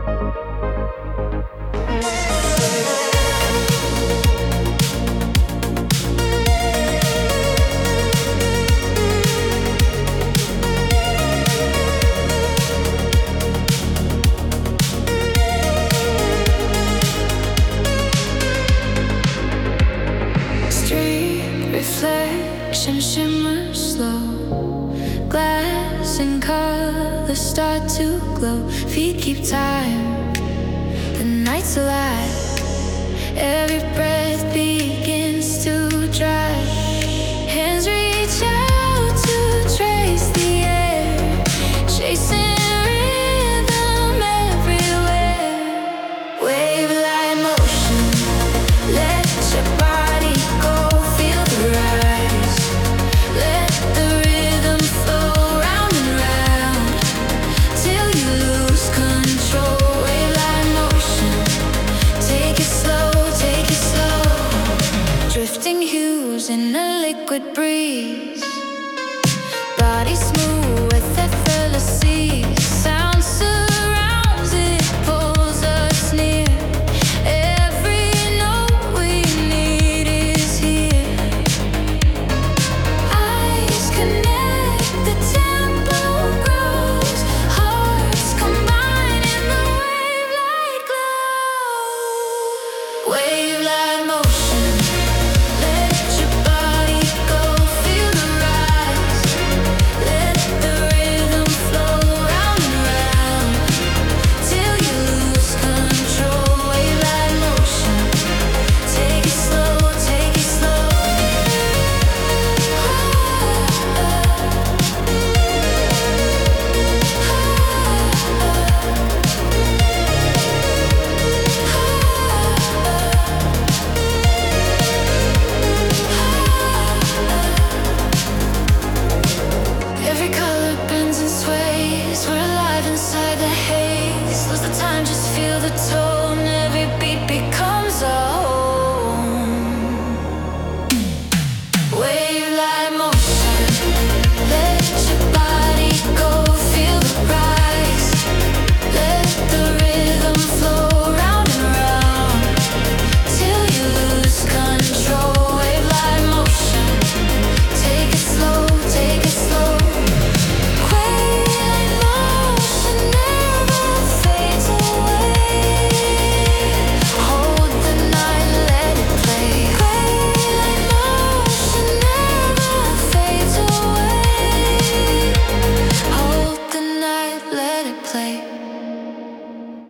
Reflection shimmer slow, glass and colors start to glow. Feet keep time, the night's alive. Every breath begins to dry. Hands reach out to trace the air, chasing rhythm everywhere. Wave-like motion, let your body go. Feel the rise, let the rhythm flow round and round till you lose control. Wave-like motion, take it slow, take it slow. Drifting hues in a liquid breeze, body smooth with effortless ease.